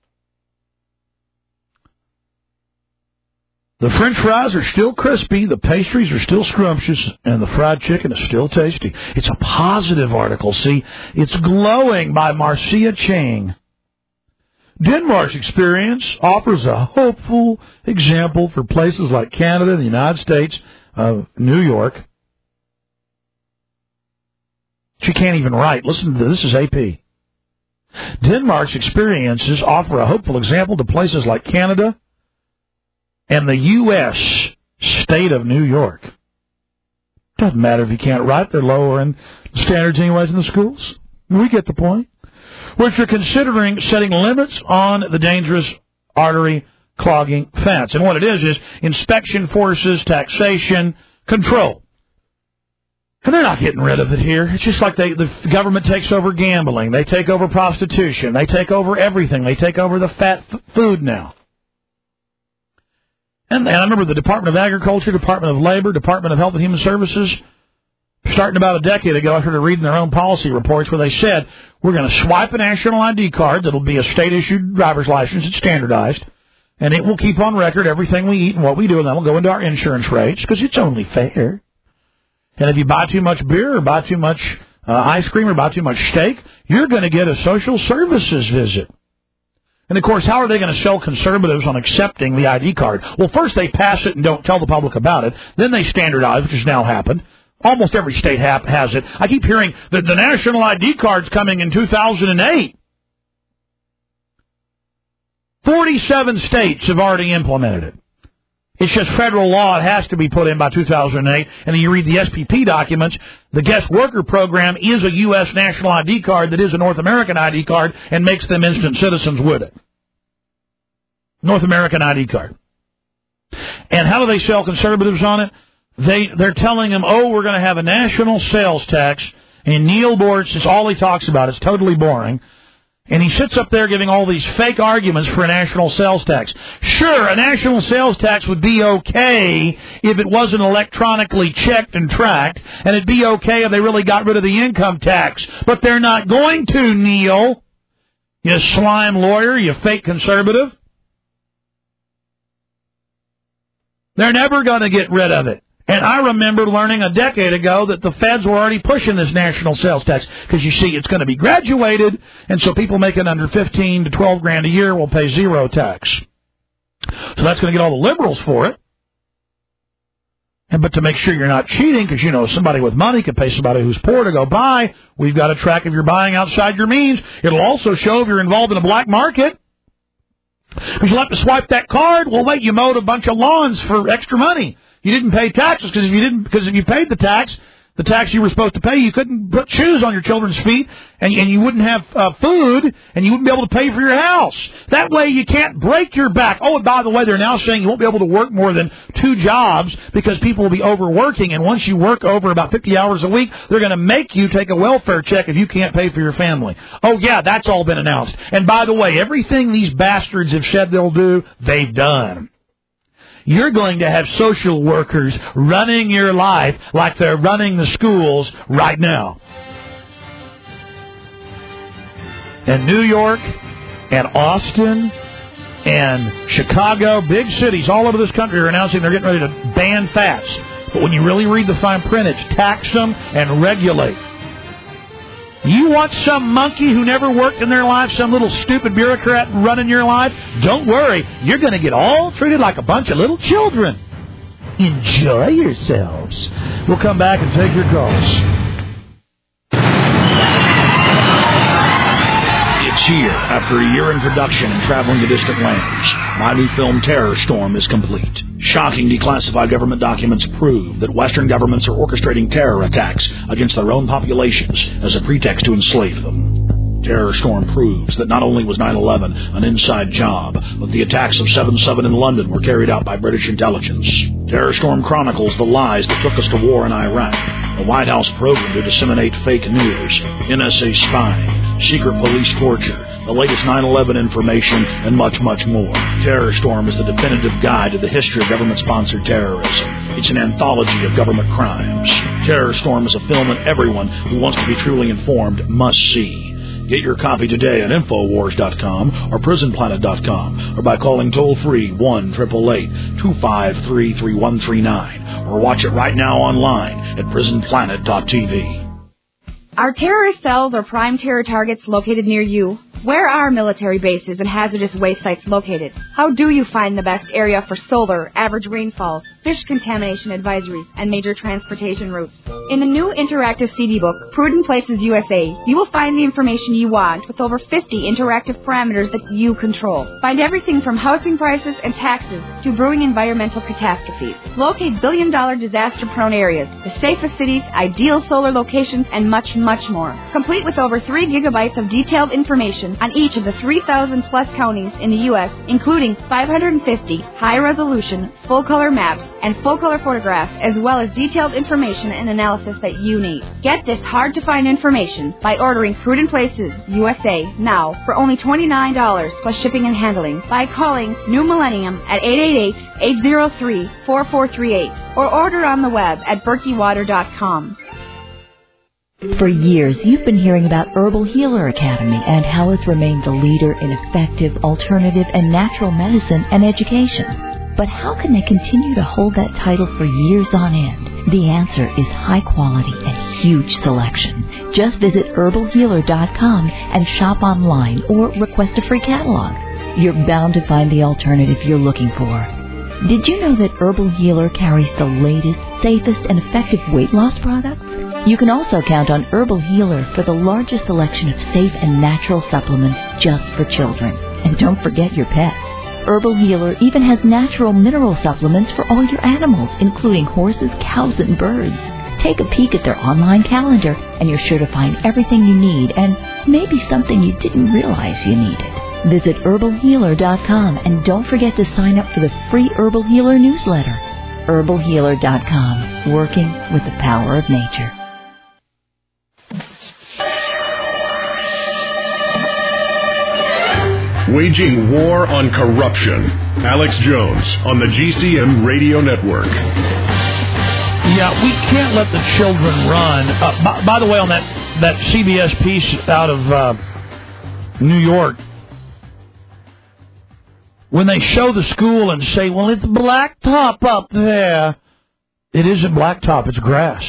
The French fries are still crispy, the pastries are still scrumptious, and the fried chicken is still tasty. It's a positive article, see? It's Glowing by Marcia Chang. Denmark's experience offers a hopeful example for places like Canada and the United States of New York. She can't even write. Listen to this. This is A P. Denmark's experiences offer a hopeful example to places like Canada and the U S state of New York. Doesn't matter if you can't write. They're lowering standards anyways in the schools. We get the point. Which are considering setting limits on the dangerous artery clogging fats. And what it is is inspection forces, taxation, control. And they're not getting rid of it here. It's just like they, the government takes over gambling. They take over prostitution. They take over everything. They take over the fat f- food now. And, and I remember the Department of Agriculture, Department of Labor, Department of Health and Human Services, starting about a decade ago, I started reading their own policy reports where they said, we're going to swipe a national I D card that'll be a state-issued driver's license. It's standardized. And it will keep on record everything we eat and what we do, and that will go into our insurance rates because it's only fair. And if you buy too much beer or buy too much uh, ice cream or buy too much steak, you're going to get a social services visit. And, of course, how are they going to sell conservatives on accepting the I D card? Well, first they pass it and don't tell the public about it. Then they standardize, which has now happened. Almost every state ha- has it. I keep hearing that the national I D card's coming in two thousand eight. forty-seven states have already implemented it. It's just federal law. It has to be put in by two thousand eight. And then you read the S P P documents. The guest worker program is a U S national I D card that is a North American I D card and makes them instant citizens with it. North American I D card. And how do they sell conservatives on it? They, they're telling them, oh, we're going to have a national sales tax. And Neil Bortz, it's all he talks about. It's totally boring. And he sits up there giving all these fake arguments for a national sales tax. Sure, a national sales tax would be okay if it wasn't electronically checked and tracked. And it'd be okay if they really got rid of the income tax. But they're not going to, Neil. You slime lawyer, you fake conservative. They're never going to get rid of it. And I remember learning a decade ago that the feds were already pushing this national sales tax. Because, you see, it's going to be graduated, and so people making under fifteen to twelve grand a year will pay zero tax. So that's going to get all the liberals for it. And But to make sure you're not cheating, because, you know, somebody with money could pay somebody who's poor to go buy. We've got to track if you're buying outside your means. It'll also show if you're involved in a black market. Because you'll have to swipe that card. Well, wait, you mowed a bunch of lawns for extra money. You didn't pay taxes because if you didn't, because if you paid the tax, the tax you were supposed to pay, you couldn't put shoes on your children's feet, and, and you wouldn't have uh, food, and you wouldn't be able to pay for your house. That way you can't break your back. Oh, and by the way, they're now saying you won't be able to work more than two jobs because people will be overworking, and once you work over about fifty hours a week, they're going to make you take a welfare check if you can't pay for your family. Oh, yeah, that's all been announced. And by the way, everything these bastards have said they'll do, they've done. You're going to have social workers running your life like they're running the schools right now. And New York and Austin and Chicago, big cities all over this country are announcing they're getting ready to ban fats. But when you really read the fine print, it's tax them and regulate. You want some monkey who never worked in their life, some little stupid bureaucrat running your life? Don't worry. You're going to get all treated like a bunch of little children. Enjoy yourselves. We'll come back and take your calls. It's here after a year in production and traveling to distant lands. My new film, Terror Storm, is complete. Shocking declassified government documents prove that Western governments are orchestrating terror attacks against their own populations as a pretext to enslave them. Terror Storm proves that not only was nine eleven an inside job, but the attacks of seven seven in London were carried out by British intelligence. Terror Storm chronicles the lies that took us to war in Iraq, the White House program to disseminate fake news, N S A spying, secret police torture, the latest nine eleven information, and much, much more. Terror Storm is the definitive guide to the history of government-sponsored terrorism. It's an anthology of government crimes. Terror Storm is a film that everyone who wants to be truly informed must see. Get your copy today at Infowars dot com or Prison Planet dot com or by calling toll-free one eight eight eight, two five three, three one three nine or watch it right now online at Prison Planet dot T V. Are terrorist cells or prime terror targets located near you? Where are military bases and hazardous waste sites located? How do you find the best area for solar, average rainfall, fish contamination advisories, and major transportation routes? In the new interactive C D book, Prudent Places U S A, you will find the information you want with over fifty interactive parameters that you control. Find everything from housing prices and taxes to brewing environmental catastrophes. Locate billion-dollar disaster-prone areas, the safest cities, ideal solar locations, and much, much more. Complete with over three gigabytes of detailed information on each of the three thousand plus counties in the U S, including five hundred fifty high-resolution, full-color maps and full-color photographs, as well as detailed information and analysis that you need. Get this hard-to-find information by ordering Prudent Places U S A now for only twenty-nine dollars plus shipping and handling by calling New Millennium at eight eight eight, eight zero three, four four three eight or order on the web at berkey water dot com. For years, you've been hearing about Herbal Healer Academy and how it's remained the leader in effective, alternative, and natural medicine and education. But how can they continue to hold that title for years on end? The answer is high quality and huge selection. Just visit herbal healer dot com and shop online or request a free catalog. You're bound to find the alternative you're looking for. Did you know that Herbal Healer carries the latest, safest, and effective weight loss products? You can also count on Herbal Healer for the largest selection of safe and natural supplements just for children. And don't forget your pets. Herbal Healer even has natural mineral supplements for all your animals, including horses, cows, and birds. Take a peek at their online calendar, and you're sure to find everything you need and maybe something you didn't realize you needed. Visit herbal healer dot com and don't forget to sign up for the free Herbal Healer newsletter. herbal healer dot com, working with the power of nature. Waging war on corruption. Alex Jones on the G C N Radio Network. Yeah, we can't let the children run. Uh, by, by the way, on that, that C B S piece out of uh, New York, when they show the school and say, well, it's blacktop up there, it isn't blacktop, it's grass.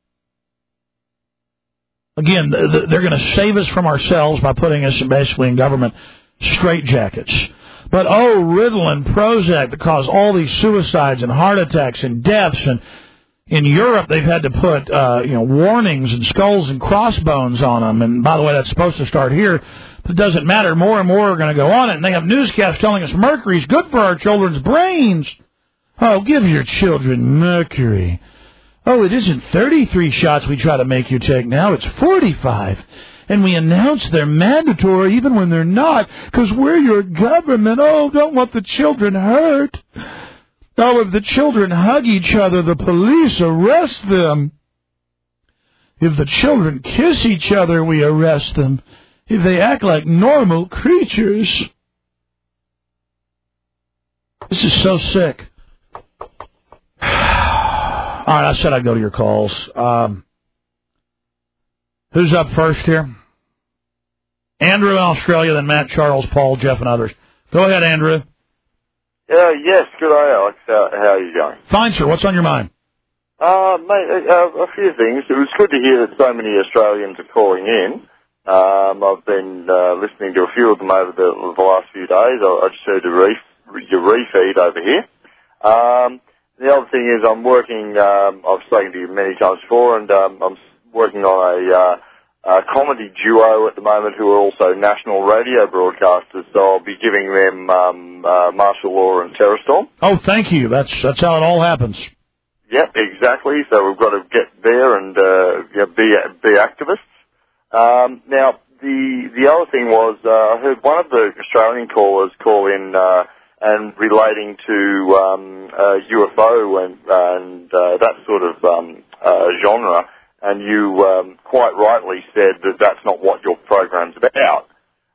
Again, they're going to save us from ourselves by putting us basically in government straitjackets. But, oh, Ritalin, Prozac, that cause all these suicides and heart attacks and deaths. And in Europe, they've had to put, uh, you know, warnings and skulls and crossbones on them. And, by the way, that's supposed to start here. But it doesn't matter. More and more are going to go on it. And they have newscasts telling us mercury's good for our children's brains. Oh, give your children mercury. Oh, it isn't thirty-three shots we try to make you take now, it's forty-five. And we announce they're mandatory even when they're not, because we're your government. Oh, don't let the children hurt. Oh, if the children hug each other, the police arrest them. If the children kiss each other, we arrest them. If they act like normal creatures. This is so sick. All right, I said I'd go to your calls. Um, who's up first here? Andrew in Australia, then Matt, Charles, Paul, Jeff, and others. Go ahead, Andrew. Uh, yes, good day, Alex. How, how are you going? Fine, sir. What's on your mind? Uh, mate, uh, a few things. It was good to hear that so many Australians are calling in. Um, I've been uh, listening to a few of them over the, the last few days. I, I just heard your, re- your refeed over here. Um, the other thing is I'm working, um, I've spoken to you many times before, and um, I'm working on a, uh, a comedy duo at the moment who are also national radio broadcasters, so I'll be giving them um, uh, martial law and terror storm. Oh, thank you. That's that's how it all happens. Yep, exactly. So we've got to get there and uh, yeah, be be activists. Um, now, the the other thing was uh, I heard one of the Australian callers call in uh, and relating to um, uh, U F O and and uh, that sort of um, uh, genre, and you um, quite rightly said that that's not what your program's about.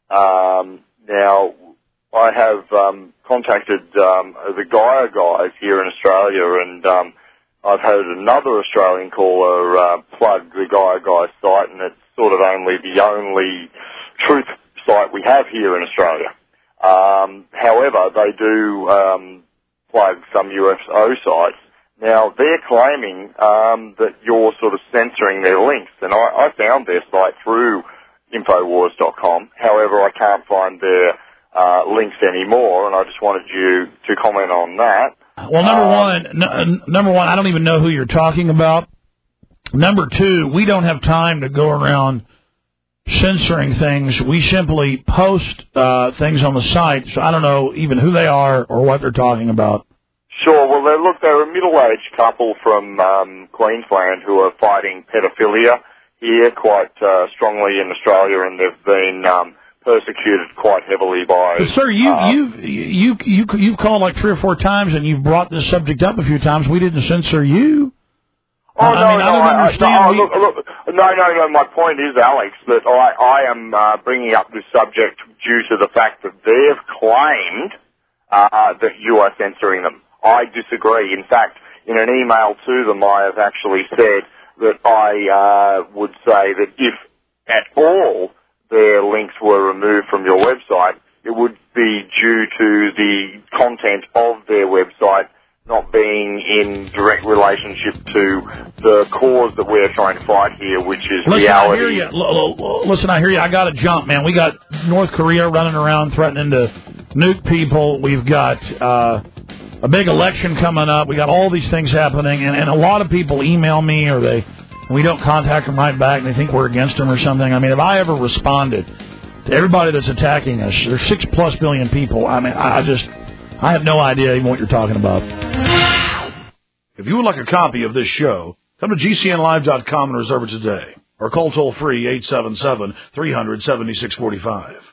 Um, now, I have um, contacted um, the Gaia guys here in Australia, and um, I've heard another Australian caller uh, plug the Gaia Guys site, and it's sort of only the only truth site we have here in Australia. Um, however, they do um, plug some U F O sites. Now, they're claiming um, that you're sort of censoring their links, and I, I found their site through Infowars dot com. However, I can't find their uh, links anymore, and I just wanted you to comment on that. Well, number um, one, n- number one, I don't even know who you're talking about. Number two, we don't have time to go around censoring things. We simply post uh, things on the site, so I don't know even who they are or what they're talking about. Sure. Well, they're, look, they're a middle-aged couple from um, Queensland who are fighting pedophilia here quite uh, strongly in Australia, and they've been um, persecuted quite heavily by. But sir, you uh, you you you you've called like three or four times, and you've brought this subject up a few times. We didn't censor you. Oh, I no, mean, no, I don't I, understand. I, no, we... look, look, no, no, no, my point is, Alex, that I, I am uh, bringing up this subject due to the fact that they've claimed uh, that you are censoring them. I disagree. In fact, in an email to them, I have actually said that I uh, would say that if at all their links were removed from your website, it would be due to the content of their website not being in direct relationship to the cause that we're trying to fight here, which is Listen, reality. I hear you. L- l- listen, I hear you. I got to jump, man. We got North Korea running around threatening to nuke people. We've got uh, a big election coming up. We got all these things happening, and, and a lot of people email me, or they we don't contact them right back, and they think we're against them or something. I mean, if I ever responded to everybody that's attacking us, there's six plus billion people. I mean, I just, I have no idea even what you're talking about. If you would like a copy of this show, come to G C N live dot com and reserve it today, or call toll free eight seven seven, three hundred, seventy-six forty-five.